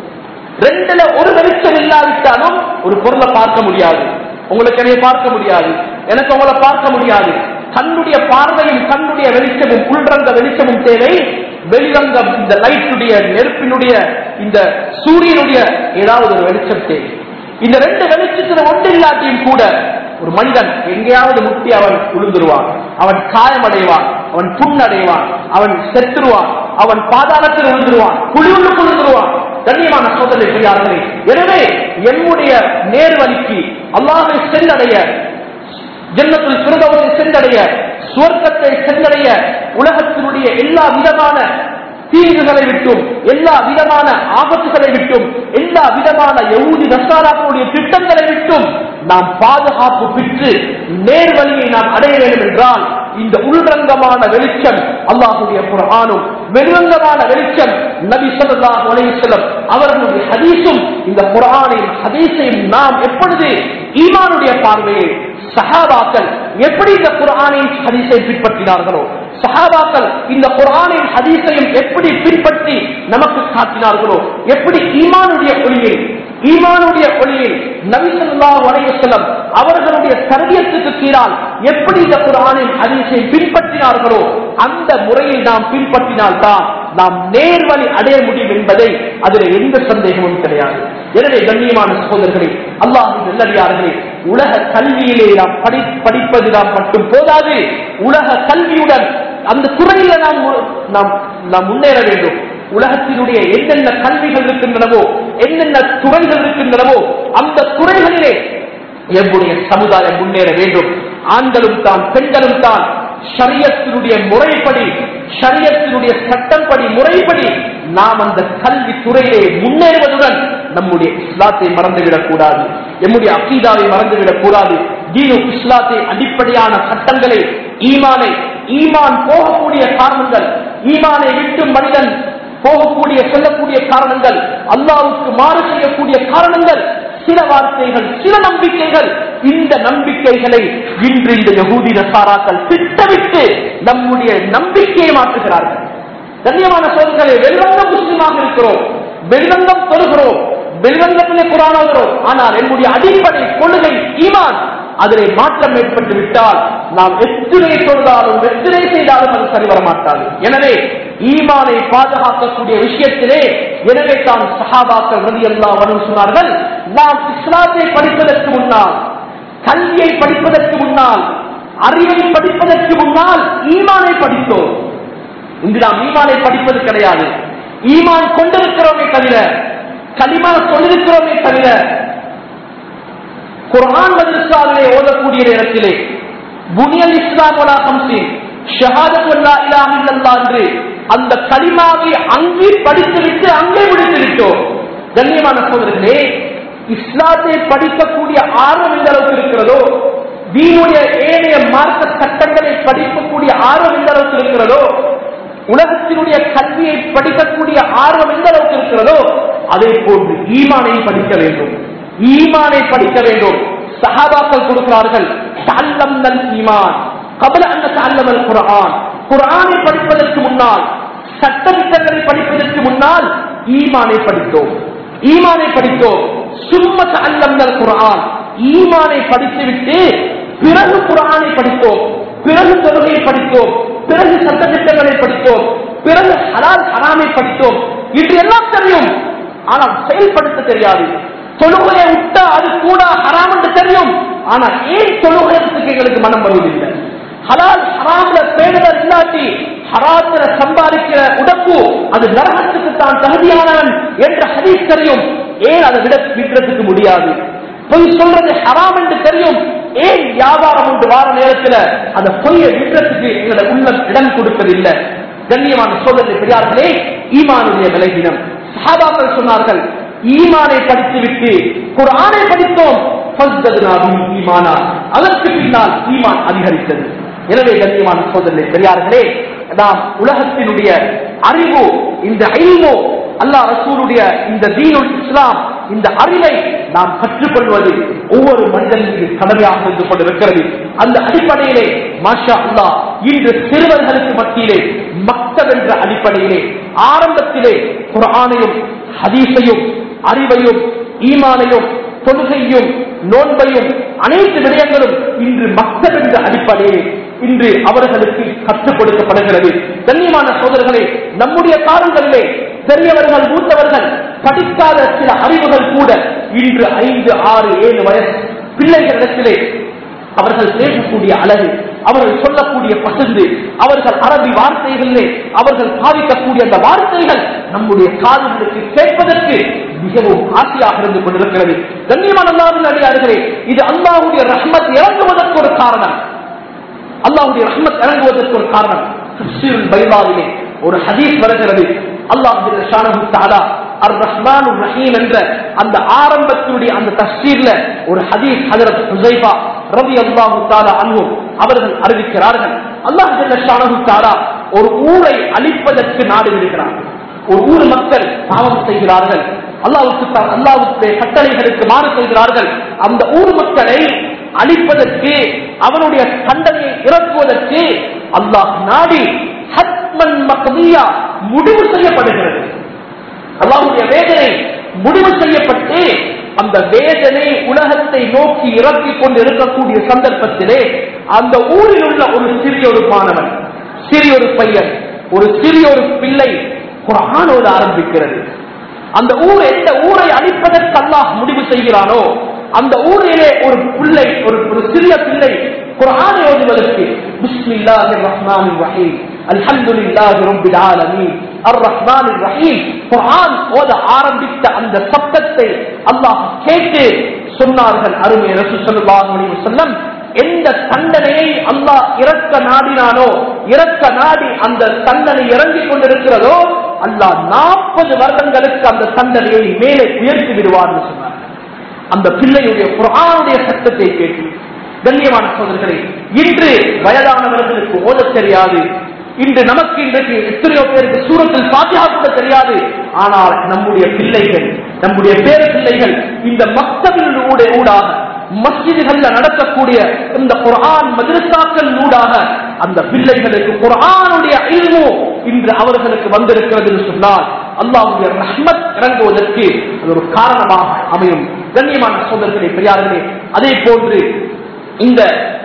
ரெண்டுல ஒரு வெளிச்சம் இல்லாவிட்டாலும் ஒரு பொருளை பார்க்க முடியாது. உங்களுக்கு என்னை பார்க்க முடியாது, எனக்கு உங்களை பார்க்க முடியாது. கண்ணுடைய பார்வையும் கண்ணுடைய வெளிச்சமும் உள்ரங்க வெளிச்சமும் தேவை. வெளிரங்கம் இந்த லைட்டுடைய, நெருப்பினுடைய, இந்த சூரியனுடைய ஏதாவது ஒரு வெளிச்சம் தேவை. இந்த ரெண்டு வெளிச்சத்தில் ஒன்று இல்லாட்டியும் கூட ஒரு மனிதன் எங்கேயாவது முட்டி அவன் விழுந்துருவான், அவன் காயமடைவான், அவன் புண்ணடைவான், அவன் செத்துருவான், அவன் பாதாளத்தில் விழுந்துருவான், குழிவுள்ளுக்கு விழுந்துருவான். கண்ணியமான சோதனை செய்யார்களே, எனவே என்னுடைய நேர்வழிக்கு அல்லாஹ்வை சென்றடைய, ஜன்னத்துல் ஃபிர்தௌஸை சென்றடைய, சுவர்க்கத்தை சென்றடைய, உலகத்தினுடைய எல்லா விதமான தீங்குகளை விட்டும், எல்லா விதமான ஆபத்துகளை விட்டும், எல்லா விதமான யஹூதி நஸாராக்களுடைய திட்டங்களை விட்டும் நாம் பாதுகாப்பு பெற்று நேர்வழியை நாம் அடைய வேண்டும் என்றால் இந்த உள்ரங்கமான வெளிச்சம் அல்லாஹ்வுடைய குர்ஆனும், வெளிரங்கமான வெளிச்சம் நபி ஸல்லல்லாஹு அலைஹி வஸல்லம் அவர்களுடைய ஹதீஸும், இந்த குர்ஆனையும் ஹதீஸையும் நாம் எப்பொழுது ஈமானுடைய பார்வையை சஹாபாக்கள் எப்படி இந்த குர்ஆனையும் ஹதீஸையும் பின்பற்றினார்களோ, சஹாபாக்கள் இந்த குர்ஆனையும் ஹதீஸையும் எப்படி பின்பற்றி நமக்கு காட்டினார்களோ, எப்படி ஈமானுடைய ஒளியில் நபி ஸல்லல்லாஹு அலைஹி வஸல்லம் அவர்களுடைய தர்பியத்துக்கு கீழால் எப்படி இந்த குர்ஆனையும் ஹதீஸையும் பின்பற்றினார்களோ அந்த முறையை நாம் பின்பற்றினால்தான் நாம் நேர்வழி அடைய முடியும் என்பதை அதில் எந்த சந்தேகமும் கிடையாது. எனவே கண்ணியமான சகோதரர்களே, அல்லாஹ்வின் நல்லடியார்களே, உலக கல்வியிலே நாம் படிப்பது நாம் மட்டும் போதாது. உலக கல்வியுடன் அந்த துறையில நாம் முன்னேற வேண்டும். உலகத்தினுடைய என்னென்ன கல்விகள் இருக்கின்றனவோ, என்னென்ன துறைகள் இருக்கின்றனவோ, அந்த துறைகளிலே எம்முடைய சமுதாயம் முன்னேற வேண்டும். ஆண்களும் தான் பெண்களும் தான் ஷரியத்தினுடைய முறைப்படி, ஷரியத்தினுடைய சட்டப்படி, முறைப்படி நாம் அந்த கல்வி துறையிலே முன்னேறுவதுடன் நம்முடைய இஸ்லாத்தை மறந்துவிடக் கூடாது, நம்முடைய அகீதாவை மறந்துவிடக் கூடாது. தீனு இஸ்லாத்தை அடிப்படையான சட்டங்களை, ஈமான் போகக்கூடிய காரணங்கள், ஈமானை விட்டு மனிதன் போகக்கூடிய சொல்லக்கூடிய காரணங்கள், அல்லாஹ்வுக்கு மாறு செய்யக்கூடிய காரணங்கள், சில வார்த்தைகள், சில நம்பிக்கைகள். இந்த நம்பிக்கைகளை இன்று இந்த யகூதி நசாராக்கள் திட்டமிட்டு நம்முடைய நம்பிக்கையை மாற்றுகிறார்கள். கண்ணியமான சோதனைகளை, வெளிரங்கம் முஸ்லிமாக இருக்கிறோம், வெளிரங்கம் தொழுகிறோம், வெளிரங்கத்திலே குர்ஆன் ஓதுகிறோம், ஆனால் என்னுடைய அடிப்படை கொள்கை ஈமான் அதிலே மாற்றம் ஏற்பட்டு விட்டால் நாம் எத்தனை தொழுதாலும் எத்தனை செய்தாலும் அது சரிவர மாட்டாது. எனவே ஈமானை பாதுகாக்கக்கூடிய விஷயத்திலே, எனவே தான் சஹாபாக்கள் ரலியல்லாஹு அன்ஹும் சொன்னார்கள், நாம் இஸ்லாத்தை படிப்பதற்கு முன்னால், கல்வியை படிப்பதற்கு முன்னால், அறிவை படிப்பதற்கு முன்னால் ஈமானை படித்தோம். இன்று நாம் ஈமானை படிப்பது கிடையாது. ஈமான் கொண்டிருக்கிறோமே தவிர, கலிமா சொல்லிருக்கிறோமே தவிர, குர்ஆன் மதரசாவிலே ஓதக்கூடிய நேரத்திலே புனியல் இஸ்லாம் வலா ஹம்ஸின் ஷஹாதத்து லா இலாஹ இல்லல்லாஹ் என்று அந்த கலிமாவை அங்கே படித்துவிட்டு அங்கே முடித்து விட்டோம். கண்ணியமான சகோதரர்களே, இஸ்லாத்தை படிக்கக்கூடிய ஆர்வம் எந்த அளவுக்கு இருக்கிறதோ, தீனுடைய ஏனைய மார்க்க சட்டங்களை படிக்கக்கூடிய ஆர்வம் எந்த அளவுக்கு இருக்கிறதோ, உலகத்தினுடைய கல்வியை படிக்கக்கூடிய ஆர்வம் எந்த அளவுக்கு இருக்கிறதோ, அதே போன்று ஈமானை படிக்க வேண்டும், ஈமானை படிக்க வேண்டும். சஹாபாக்கள் கொடுக்கிறார்கள், தஅல்லம்னல் ஈமான் قبل ان نتعلم القرآن. குர்ஆனை படிப்பதற்கு முன்னால், சட்டதிட்டங்களை படிப்பதற்கு முன்னால் ஈமானை படித்தோம், ஈமானை படித்தோம். சும்ம தஅல்லம்னல் குர்ஆன், ஈமானை படித்துவிட்டு பிறகு குர்ஆனை படித்தோம், பிறகு தொழுகையை படித்தோம், பிறகு சட்டதிட்டங்களை படித்தோம், பிறகு ஹலால் ஹராமை படித்தோம். இது எல்லாம் தெரியும், ஆனால் செயல்படுத்த தெரியாது. தொழுகையை விட்டா அது கூட ஹராம் என்று தெரியும், ஆனா ஏன் தொழுகைக்கு எங்களுக்கு மனம் வருவதில்லை? ஹலால் ஹராம்ல பேணுதல் இல்லாட்டி ஹராத்துல சம்பாதிக்கிற உடப்பு அது நரகத்துக்கு தான் தகுதியானவன் என்ற ஹதீஸ் தெரியும், ஏன் அதை விடுறதுக்கு முடியாது? பொய் சொல்றது ஹராம் என்று தெரியும், ஏன் வியாபாரம் என்று வார நேரத்தில் அந்த பொய்யை விடுறதுக்கு எங்களோட உள்ளம் இடம் கொடுப்பதில்லை? கண்ணியமான சோதனை பெரியார்களே, ஈமானுடைய விலகினம். சஹாபாக்கள் சொன்னார்கள், ஈமானை படித்துவிட்டு குர்ஆனை படித்தோம், அதற்கு பின்னால் ஈமான் அதிகரித்தது. எனவே கண்ணியமான சோதனை பெரியார்களே, நாம் உலகத்தினுடைய அறிவு, இந்த இல்மு, அல்லாஹ் ரசூலுடைய இந்த தீனுல் இஸ்லாம், இந்த அறிவை நாம் கற்றுக்கொள்வது ஒவ்வொரு மனிதனுக்கு கடமையாக இருந்து கொண்டிருக்கிறது. அந்த அடிப்படையிலே மாஷா அல்லாஹ் இன்று சிறுவர்களுக்கு மத்தியிலே மக்தப் என்ற அடிப்படையிலே ஆரம்பத்திலே குர்ஆனையும் ஹதீஸையும் அறிவையும் ஈமானையும் தொழுகையும் நோன்பையும் அனைத்து விடயங்களும் இன்று மக்தப் என்ற அடிப்படையில் இன்று அவர்களுக்கு கற்றுக் கொடுக்கப்படுகிறது. கண்ணியமான சோதரர்களே, நம்முடைய காலங்களிலே பெரியவர்கள் மூத்தவர்கள் படிக்காத சில அறிவுகள் கூட இன்று 5, 6, 7 வயசு பிள்ளைகளிடத்திலே அவர்கள் பேசக்கூடிய அழகு, அவர்கள் சொல்லக்கூடிய பசந்து, அவர்கள் அரபி வார்த்தைகளிலே அவர்கள் பாதிக்கக்கூடிய அந்த வார்த்தைகள் நம்முடைய காதுகளுக்கு கேட்பதற்கு மிகவும் ஆசையாக இருந்து கொண்டிருக்கிறது. கண்ணியமான அல்லாஹ்வின் அடியார்களே, இது அல்லாஹ்வுடைய ரஹ்மத் இறங்குவதற்கு ஒரு காரணம், அல்லாஹ்வுடைய ரஹ்மத் இறங்குவதற்கு ஒரு காரணம். தஃப்ஸீருல் பைதாவிலே ஒரு ஹதீஸ் வருகிறது. அல்லாஹ் ஸுப்ஹானஹு வ தஆலா அர் ரஹ்மானுர் ரஹீம் என்ற அந்த ஆரம்பத்தினுடைய அந்த தஃப்ஸீர்ல ஒரு ஹதீஸ் ஹஜ்ரத் ஹுஸைஃபா ரலியல்லாஹு தஆலா அன்ஹு அவர்கள் அறிவிக்கிறார்கள், அல்லாஹ் ஸுப்ஹானஹு வ தஆலா ஒரு ஊரை அழிப்பதற்கு நாடு விடுகிறார். ஒரு ஊர் மக்கள் பாவம் செய்கிறார்கள், அல்லாஹ்வுடைய கட்டளைகளுக்கு மாறு செய்கிறார்கள். அந்த ஊர் மக்களை அழிப்பதற்கு, அவனுடைய தண்டனையை இறக்குவதற்கு அல்லாஹ் நாடி ஹத்மன் மக்தியா முடிவு செய்யப்படுகிறது. அல்லாஹ்வுடைய வேதனை முடிவு செய்யப்பட்டு அந்த வேதனை உலகத்தை நோக்கி இறக்கிக் கொண்டு இருக்கக்கூடிய சந்தர்ப்பத்திலே அந்த ஊரில் உள்ள ஒரு சிறிய ஒரு மாணவன், சிறிய ஒரு பையன், ஒரு சிறிய ஒரு பிள்ளை குர்ஆனோடு ஆரம்பிக்கிறது. அந்த ஊர் எந்த ஊரை அழிப்பதற்கு அல்லாஹ் முடிவு செய்கிறானோ அந்த ஊரிலே ஒரு பிள்ளை, ஒரு சிறிய பிள்ளை குர்ஆனை ஓதுவதற்கு பிஸ்மில்லாஹிர் ரஹ்மானிர் ரஹீம் அல்ஹம்துலில்லாஹி ரப்பில் ஆலமீன் அர் ரஹ்மானிர் ரஹீம் குர்ஆன் ஓத ஆரம்பித்த அந்த சப்தத்தை அல்லாஹ் கேட்டு சொன்னார்கள் அருமை ரசூல் ஸல்லல்லாஹு அலைஹி வஸல்லம், எந்த தண்டனையை அல்லாஹ் இறக்க நாடினானோ, இறக்க நாடி அந்த தண்டனை இறங்கிக் கொண்டிருக்கிறதோ அல்லாஹ் 40 வருடங்களுக்கு அந்த தண்டனையை மேலே உயர்த்தி விடுவார் என்று சொன்னார். அந்த பிள்ளையுடைய குர்ஆனுடைய சத்தத்தை கேட்டு கண்ணியமான சகோதரர்களே, இன்று வயதானவர்களுக்கு ஓதத் தெரியாது. இன்று நமக்கு இன்றைக்கு எத்தனையோ பேருக்கு சூரத்தில் ஃபாத்திஹா கூட தெரியாது. ஆனால் நம்முடைய பிள்ளைகள், நம்முடைய பேர பிள்ளைகள் இந்த மக்தபின் ஊடாக, மஸ்ஜிதுகள்ல நடக்கக்கூடிய இந்த குர்ஆன் மதரசாக்கள் ஊடாக அந்த பிள்ளைகளுக்கு குர்ஆனுடைய இல்மு இன்று அவர்களுக்கு வந்திருக்கிறது என்று சொன்னால் அல்லாஹ்வுடைய ரஹ்மத் இறங்குவதற்கு அது ஒரு காரணமாக அமையும். கண்ணியமான சகோதரர்களே, பெரியார்களே, அதே போன்று இந்த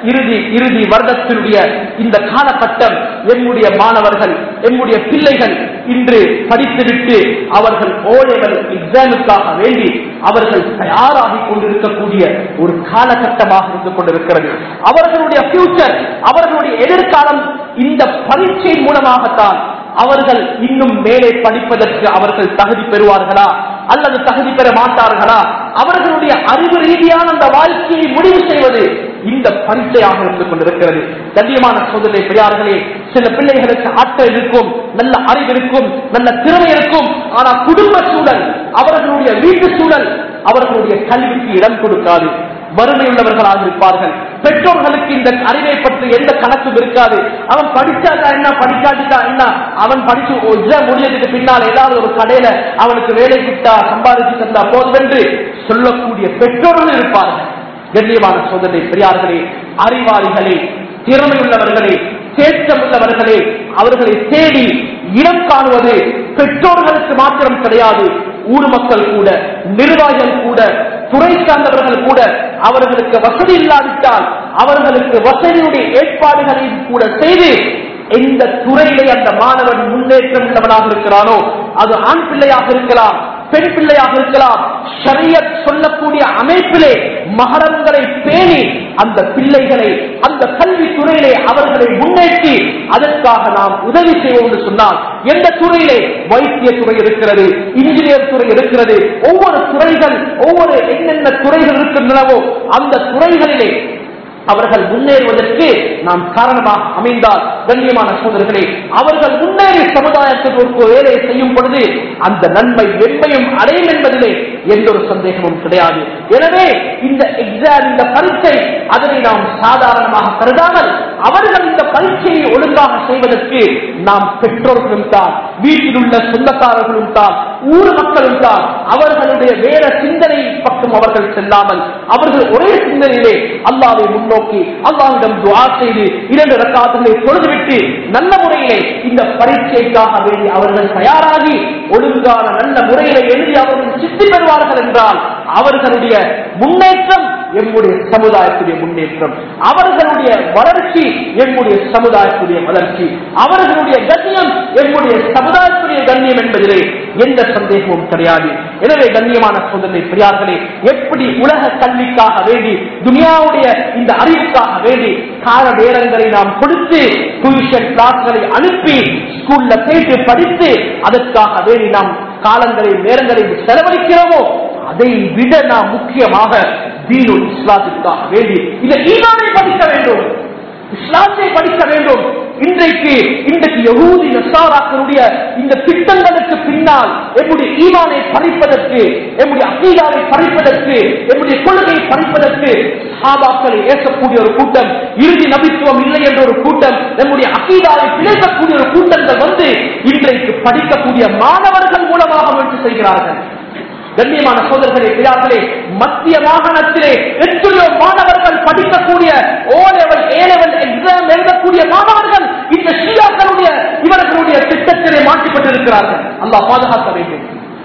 இறுதி வருடத்தினுடைய இந்த காலகட்டம் எம்முடைய மாணவர்கள், எம்முடைய பிள்ளைகள் இன்று படித்துவிட்டு அவர்கள் ஓலெவல் எக்ஸாமுக்காக வேண்டி அவர்கள் தயாராகிக் கொண்டிருக்கக்கூடிய ஒரு காலகட்டமாக இருந்து கொண்டிருக்கிறது. அவர்களுடைய ஃபியூச்சர், அவர்களுடைய எதிர்காலம் இந்த பரீட்சை மூலமாகத்தான் அவர்கள் இன்னும் மேலே படிப்பதற்கு அவர்கள் தகுதி பெறுவார்களா அல்லது தகுதி பெற மாட்டார்களா, அவர்களுடைய அறிவு ரீதியான அந்த வாழ்க்கையை முடிவு செய்வது இந்த பரீட்சையாக இருந்து கொண்டிருக்கிறது. கண்ணியமான சகோதரர்களே, பெரியார்களே, சில பிள்ளைகளுக்கு ஆற்றல் இருக்கும், நல்ல அறிவு இருக்கும், நல்ல திறமை இருக்கும். ஆனால் குடும்ப சூழல், அவர்களுடைய வீட்டு சூழல் அவர்களுடைய கல்விக்கு இடம் கொடுக்காது. வறுமை உள்ளவர்களாக இருப்பார்கள். பெற்றோர்களுக்கு இந்த அறிவை பற்றி எந்த கணக்கும் இருக்காது. அவன் படிச்சாட்டா என்ன, படிக்காட்டா என்ன, அவன் படிச்சு முடிஞ்சதுக்கு பின்னால் ஏதாவது ஒரு கடையில அவனுக்கு வேலை கிட்டா சம்பாதிச்சு தந்தா போதும் என்று சொல்லக்கூடிய பெற்றோர்கள் இருப்பார்கள். கண்ணியமான சோதனை பெரியார்களே, அறிவாளிகளே, திறமையுள்ளவர்களே, தேற்றமுள்ளவர்களே, அவர்களை தேடி இடம் காணுவது பெற்றோர்களுக்கு மாத்திரம் கிடையாது. ஊர் மக்கள் கூட, நிர்வாகிகள் கூட, துறை சார்ந்தவர்கள் கூட அவர்களுக்கு வசதி இல்லாவிட்டால் அவர்களுக்கு வசதியுடைய ஏற்பாடுகளையும் கூட செய்து எந்த துறையிலே அந்த மாணவன் முன்னேற்றம் உள்ளவனாக இருக்கிறானோ, அது ஆண் பிள்ளையாக இருக்கலாம், பெண் பிள்ளையாக இருக்கலாம், ஷரியத் சொல்லக்கூடிய அமைப்பிலே மகரங்களை பேணி அந்த பிள்ளைகளை அந்த கல்வி துறையிலே அவர்களை முன்னேற்றி அதற்காக நாம் உதவி செய்வோம் என்று சொன்னால், எந்த துறையிலே வைத்திய துறை இருக்கிறது, இன்ஜினியர் துறை இருக்கிறது, ஒவ்வொரு துறைகள், ஒவ்வொரு என்னென்ன துறைகள் இருக்கின்றனவோ அந்த துறைகளிலே அவர்கள் முன்னேறுவதற்கு நாம் காரணமாக அமைந்தால், கண்ணியமான சகோதரர்களே, அவர்கள் முன்னேறி சமுதாயத்திற்கு ஒரு வேலையை செய்யும் பொழுது அந்த நன்மை வெண்மையும் அடையும் என்பதிலே எந்த ஒரு சந்தேகமும் கிடையாது. எனவே இந்த எக்ஸாம், இந்த பரீட்சை, அதனை நாம் சாதாரணமாக கருதாமல் அவர்கள் இந்த பரீட்சையை ஒழுங்காக செய்வதற்கு நாம் பெற்றோர்களும் தான், வீட்டில் உள்ள சொந்தக்காரர்களும் தான், ஊர் மக்களும் தான், அவர்களுடைய வேற சிந்தனை பக்கம் அவர்கள் செல்லாமல் அவர்கள் ஒரே சிந்தனையிலே அல்லாஹ்வை முன்னோக்கி அல்லாஹ்விடம் துஆ செய்து 2 ரக்காத்துகளை தொழுதுவிட்டு நல்ல முறையிலே இந்த பரீட்சைக்காக வேண்டி அவர்கள் தயாராகி ஒழுங்கான நல்ல முறையிலே எழுதி அவர்கள் சித்தி பெறுவார்கள் என்றால் அவர்களுடைய முன்னேற்றம் எம்முடைய சமுதாயத்துடைய முன்னேற்றம், அவர்களுடைய வளர்ச்சி எம்முடைய சமுதாயத்துடைய வளர்ச்சி, அவர்களுடைய கண்ணியம் எம்முடைய சமுதாயத்துடைய கண்ணியம் என்பதிலே எந்த சந்தேகமும் கிடையாது. எனவே கண்ணியமான சோதனை பெரியார்களே, எப்படி உலக கல்விக்காக வேண்டி, துனியாவுடைய இந்த அறிவுக்காக வேண்டி கால நேரங்களை நாம் கொடுத்து டியூஷன் கிளாஸ்களை அனுப்பி ஸ்கூல்ல போயிட்டு படித்து அதற்காக வேண்டி நாம் காலங்களை நேரங்களை செலவழிக்கிறோமோ, அதை விட நாம் முக்கியமாக தீனுல் இஸ்லாத்திற்காக வேண்டி இந்த ஈமானை படிக்க வேண்டும், இஸ்லாத்தை படிக்க வேண்டும். இன்றைக்கு யஹூதி நஸாராக்களுடைய இந்த திட்டங்களுக்கு பின்னால் எம்முடைய ஈமானை பறிப்பதற்கு, எம்முடைய அகீதாவை பறிப்பதற்கு, எம்முடைய கொள்கையை பறிப்பதற்கு சஹாபாக்களை ஏற்கக்கூடிய ஒரு கூட்டம், இறுதி நபித்துவம் இல்லை என்ற ஒரு கூட்டம், நம்முடைய அகீதாவை பிழைக்கக்கூடிய ஒரு கூட்டங்கள் வந்து இன்றைக்கு படிக்கக்கூடிய மாணவர்கள் மூலமாக முயற்சி செய்கிறார்கள். கண்ணியமான சோதரர்களே, பெரியார்களே, மத்திய மாகாணத்திலே எத்தனையோ மாணவர்கள் படிக்கக்கூடிய ஓலெவல் ஏலெவல் எக்ஸாம் எழுதக்கூடிய மாணவர்கள் இந்த ஷியாக்களுடைய இவர்களுடைய திட்டத்திலே மாற்றப்பட்டிருக்கிறார்கள். அல்லாஹ் பாதுகாக்க வேண்டும்.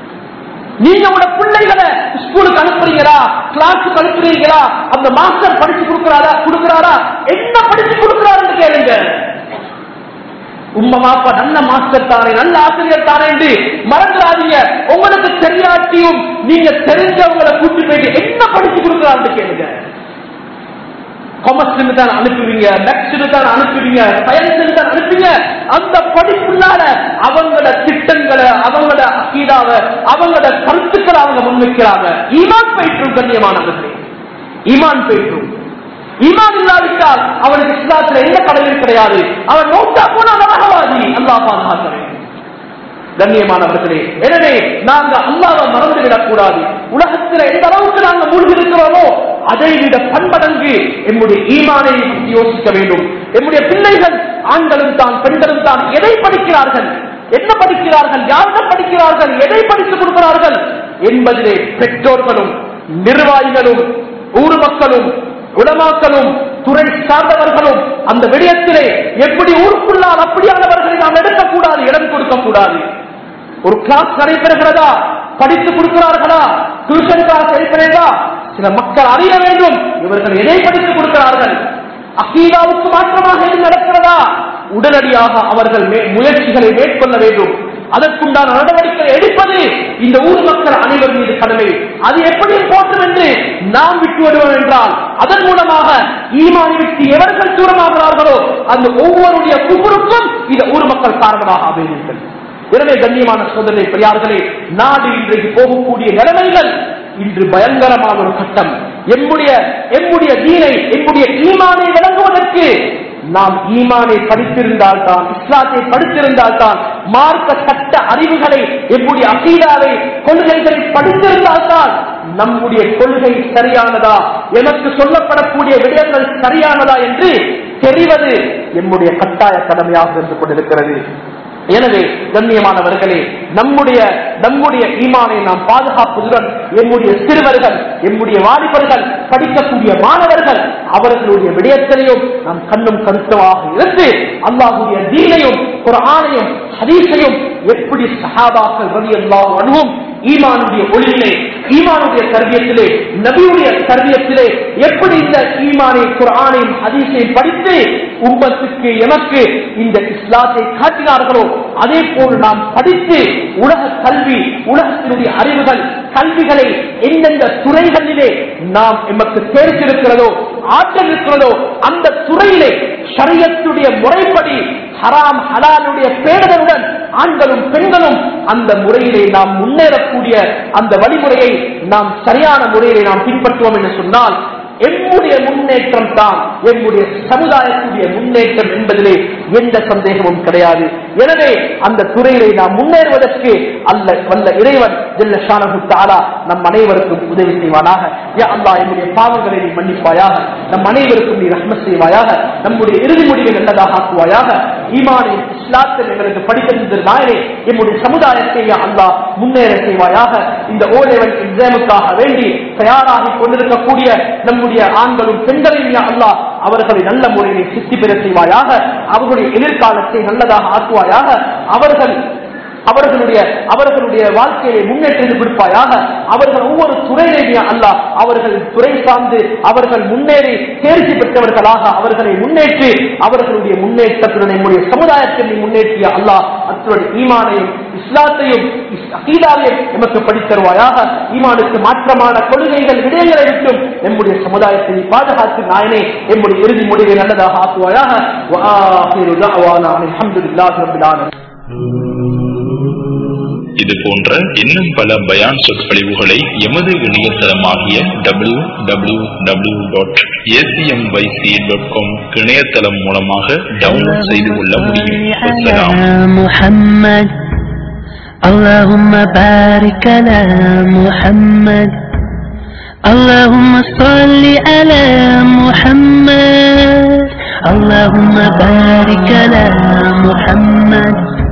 நீங்க உங்க பிள்ளைகளை ஸ்கூலுக்கு அனுப்புறீங்களா, கிளாஸுக்கு அனுப்புறீங்களா, அந்த மாஸ்டர் படிச்சு கொடுக்கிறாரா, என்ன படிச்சு கொடுக்கிறாருன்னு கேளுங்க. உம்மா பாப்பா நல்ல மாஸ்டர் தானே, நல்ல ஆசிரியர் தானே என்று மறந்துடாதீங்க. உங்களுக்கு தெரியாட்டியும் நீங்க தெரிஞ்சவங்களை கூட்டி போயிட்டு என்ன படிச்சு கொடுக்கலான்னு கேளுங்க. காமர்ஸ் தான் அனுப்புவீங்க, மேக்ஸ் தான் அனுப்புவீங்க, சயின்ஸ் தான் அனுப்புவீங்க. அந்த படிப்புள்ளால அவங்களோட திட்டங்களை, அவங்களோட அகீதாவை, அவங்களோட கருத்துக்களை அவங்க முன்வைக்கிறாங்க. ஈமான் போயிட்டு கண்ணியமானவர்களே, ஈமான் போயிட்டு. ஈமான் இல்லாவிட்டால் அவனுக்கு இஸ்லாத்துல எந்த கடமையும் கிடையாது. அவன் நோட்டா போன நரகவாதி. அல்லாஹ் பாதுகாக்கிறேன் கண்ணியமானவர்களே. எனவே நாங்க அல்லாஹ்வை மறந்துவிடக் கூடாது. உலகத்தில் எந்த அளவுக்கு நாங்கள் மூழ்கி இருக்கிறோமோ அதை விட பன்மடங்கு நம்முடைய ஈமானை யோசிக்க வேண்டும். நம்முடைய பிள்ளைகள் ஆண்களும் தான் பெண்களும் தான் எதை படிக்கிறார்கள், என்ன படிக்கிறார்கள், யாரிடம் படிக்கிறார்கள், எதை படித்துக் கொடுக்கிறார்கள் என்பதிலே பெற்றோர்களும் நிர்வாகிகளும் ஊர் மக்களும் உலமாக்களும் துறை சார்ந்தவர்களும் அந்த விடயத்திலே எப்படி ஊருக்குள்ளால் அப்படியானவர்களை நாம் எடுக்கக்கூடாது, இடம் கொடுக்கக்கூடாது. ஒரு கிளாஸ் நடைபெறுகிறதா, படித்துக் கொடுக்கிறார்களா, டியூஷன் கிளாஸ் நடைபெறுகிறதா, சில மக்கள் அறிய வேண்டும் இவர்கள் எதை படித்துக் கொடுக்கிறார்கள். அகீதாவுக்கு மாற்றமாக எது நடக்கிறதா, உடனடியாக அவர்கள் முயற்சிகளை மேற்கொள்ள வேண்டும். அதற்குண்டான நடவடிக்கை எடுப்பது இந்த ஊர் மக்கள் அனைவர் மீது கடமை. அது எப்படி போற்றும் என்று நாம் விட்டு வருவோம் என்றால் அதன் மூலமாக ஈமானை விட்டு எவர்கள் தூரமாகிறார்களோ அந்த ஒவ்வொருடைய குபுருக்கும் இந்த ஊர் மக்கள் காரணமாக அமைவீர்கள். எனவே கண்ணியமான சோதனை பெரியார்களே, நாடு இன்றைக்கு போகக்கூடிய நிலைமைகள் இன்று பயங்கரமான ஒரு கட்டம். எம்முடைய தீனை, எம்முடைய ஈமானை விளங்குவதற்கு நாம் ஈமானை படித்திருந்தால் தான், இஸ்லாத்தை படித்திருந்தால் தான், மார்க்க சட்ட அறிவுகளை, எம்முடைய அகீதாவை, கொள்கைகளை படித்திருந்தால் தான் நம்முடைய கொள்கை சரியானதா, எனக்கு சொல்லப்படக்கூடிய விடயங்கள் சரியானதா என்று தெரிவது எம்முடைய கட்டாய கடமையாக இருந்து கொண்டிருக்கிறது. எனவே கண்ணியமானவர்களே, நம்முடைய ஈமானை நாம் பாதுகாப்பதுடன் நம்முடைய சிறுவர்கள், நம்முடைய வாலிபர்கள், படிக்கக்கூடிய மாணவர்கள் அவர்களுடைய விடயத்திலையும் நாம் கண்ணும் கருத்துமாக இருந்து அல்லாஹ்வுடைய தீனையும் குர்ஆனையும் ஹதீஸையும் எப்படி சஹாபாக்கள் ரலியல்லாஹு அன்ஹும் ஈமானுடைய ஒளியிலே, ஈமானுடைய தர்பியத்திலே, நபியுடைய தர்பியத்திலே எப்படி இந்த ஈமானை குர்ஆனையும் ஹதீஸையும் படித்து உம்மத்துக்கு எமக்கு இந்த இஸ்லாத்தை காட்டினார்களோ அதே போல் நாம் படித்து உலக கல்வி, உலகத்தினுடைய அறிவுகள், கல்விகளை எந்தெந்த துறைகளிலே நாம் எமக்கு தேர்ந்தெடுக்கிறதோ, ஆற்றல் இருக்கிறதோ அந்த துறையிலே ஷரியத்துடைய முறைப்படி ஹராம் ஹலாலுடைய பேணுதலுடன் ஆண்களும் பெண்களும் அந்த முறையிலே நாம் முன்னேறக்கூடிய அந்த வழிமுறையை நாம் சரியான முறையிலே நாம் பின்பற்றுவோம் என்று சொன்னால் எம்முடைய முன்னேற்றம் தான் எம்முடைய சமுதாயத்துடைய முன்னேற்றம் என்பதிலே எந்த சந்தேகமும் கிடையாது. எனவே அந்த துறையிலே நாம் முன்னேறுவதற்கு வல்ல இறைவன் ஜல்ல ஷானஹு தஆலா நம் அனைவருக்கும் உதவி செய்வானாக. யா அல்லாஹ், என்னுடைய பாவங்களை நீ மன்னிப்பாயாக, நம் அனைவருக்கும் நீ ரஹ்மத் செய்வாயாக, நம்முடைய இறுதி முடிவை நல்லதாக ஆக்குவாயாக. ஈமானை இஸ்லாத்தில் எங்களுக்கு படித்திருந்த நாயனே, எம்முடைய சமுதாயத்தை யா அல்லாஹ் முன்னேற செய்வாயாக. இந்த ஓலெவல் எக்ஸாமுக்காக வேண்டி தயாராகி கொண்டிருக்கக்கூடிய நம்முடைய ஆண்களும் பெண்களையும் யா அல்லாஹ் அவர்களை நல்ல முறையில் சித்தி பெற செய்வாயாக. அவர்களுடைய எதிர்காலத்தை நல்லதாக ஆக்குவாயாக. அவர்களுடைய வாழ்க்கையை முன்னேற்றம் கொடுப்பாயாக. அவர்கள் ஒவ்வொரு துறையிலேயே அல்லாஹ் அவர்கள் துறை சார்ந்து அவர்கள் முன்னேறி தேர்ச்சி பெற்றவர்களாக அவர்களை முன்னேற்றி அவர்களுடைய முன்னேற்றத்துடன் நம்முடைய சமுதாயத்தை முன்னேற்றிய அல்லாஹ் அத்துடைய ஈமானையும் இஸ்லாத்தையும் அகீதாவையும் நமக்கு படித்தருவாயாக. ஈமானுக்கு மாற்றமான கொள்கைகள் விடயங்களை விட்டும் நம்முடைய சமுதாயத்தை பாதுகாத்து நாயனே நம்முடைய இறுதி முடிவை நல்லதாக ஆக்குவாயாக. இது போன்ற இன்னும் பல பயான் சொற்பொழிவுகளை எமது இணையதளமாகிய www.acmyc.com இணையதளம் மூலமாக டவுன்லோட் செய்து கொள்ள முடியும். اللهم بارك على محمد اللهم صل على محمد اللهم بارك على محمد